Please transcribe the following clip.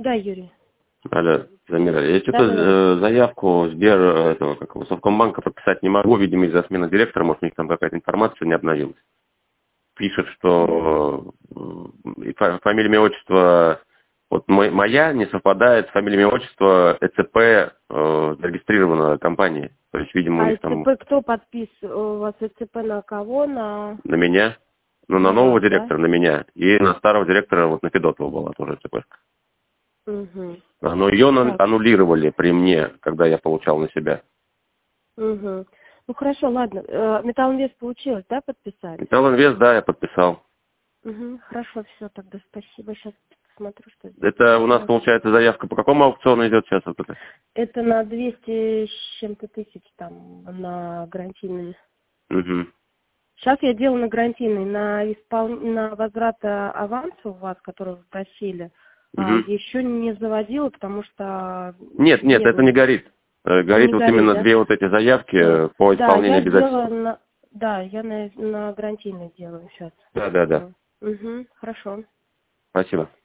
Да, Юрий. Алло, Замира, я что-то Да. заявку Совкомбанка подписать не могу, видимо, из-за смены директора, может, у них там какая-то информация не обновилась. Пишет, что фамилия, имя, отчество, вот моя не совпадает с фамилией, имя, отчество ЭЦП, зарегистрированной компании. То есть, видимо, у А них там ЭЦП кто подписывал? У вас ЭЦП на кого? на меня, ну, на На нового вас, да? директора, на меня, и на старого директора, вот на Федотова была тоже ЭЦП. Угу. Но ее Так. аннулировали при мне, когда я получал на себя. Угу. Ну хорошо, ладно. Металлинвест получилось, да, подписать? Металлинвест, да, я подписал. Угу. Хорошо, все, тогда спасибо. Сейчас посмотрю, что здесь Это у нас, получилось. получается, заявка по какому аукциону идет сейчас? Вот это? Это на 200 с чем-то тысяч там на гарантийный. Угу. Сейчас я делаю на гарантийный, на возврат аванса у вас, который вы просили, Угу. еще не заводила, потому что Нет, не это не было. горит. Горит Не вот горит, именно да? две вот эти Все. заявки по Да, исполнению я обязательств. сделаю я на гарантийный делаю сейчас. Да. Угу, хорошо. Спасибо.